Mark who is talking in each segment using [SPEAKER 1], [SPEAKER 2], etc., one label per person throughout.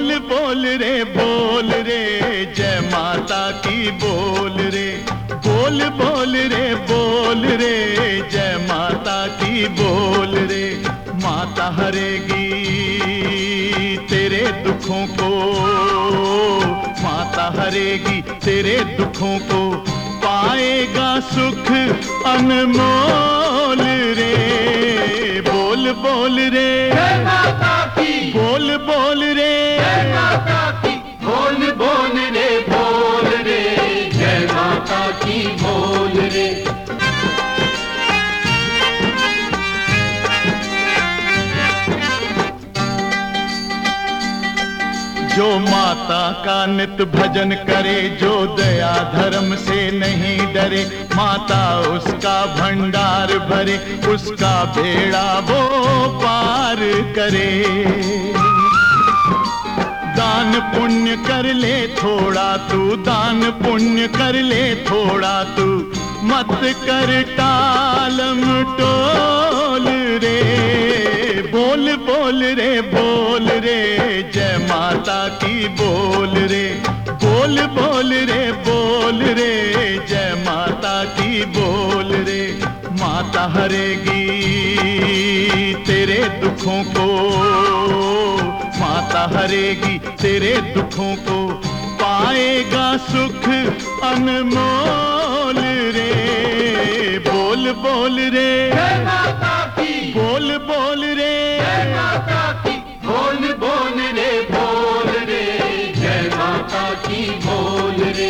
[SPEAKER 1] बोल बोल रे जय माता की बोल रे, बोल बोल रे जय माता की बोल रे। माता हरेगी तेरे दुखों को, माता हरेगी तेरे दुखों को, पाएगा सुख अनमोल रे। बोल बोल रे
[SPEAKER 2] जय माता की,
[SPEAKER 1] बोल बोल रे
[SPEAKER 2] जय माता की, बोल बोल रे जय माता की बोल रे।
[SPEAKER 1] जो माता का नित भजन करे, जो दया धर्म से नहीं डरे, माता उसका भंडार भरे, उसका बेड़ा वो पार करे। दान पुण्य कर ले थोड़ा तू, दान पुण्य कर ले थोड़ा तू, मत कर टालम टोल रे। बोल बोल रे जय माता की बोल रे, बोल बोल रे जय माता की बोल रे। माता हरेगी तेरे दुखों को, माता हरेगी तेरे दुखों को, पाएगा सुख अनमोल रे। बोल बोल रे
[SPEAKER 2] जय माता की,
[SPEAKER 1] बोल बोल रे
[SPEAKER 2] जय माता की, बोल रे जय माता की बोल रे।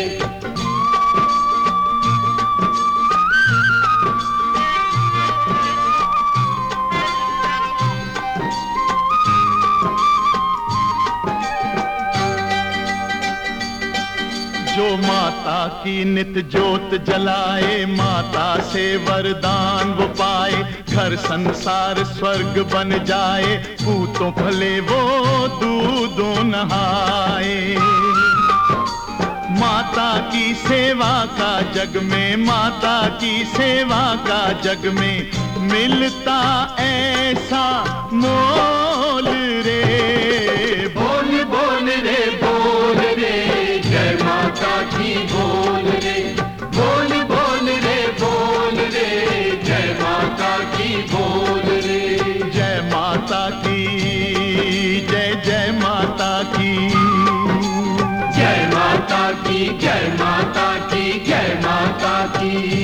[SPEAKER 1] जो माता की नित जोत जलाए, माता से वरदान वो पाए, घर संसार स्वर्ग बन जाए, पूतों भले वो दूधों नहाए। माता की सेवा का जग में, माता की सेवा का जग में, मिलता ऐसा मोल रे।
[SPEAKER 2] बोल बोल रे जय माता की बोल रे, बोल बोल रे जय माता की बोल रे।
[SPEAKER 1] जय माता की जय, जय माता की,
[SPEAKER 2] जय माता की, जय माता की, जय माता की।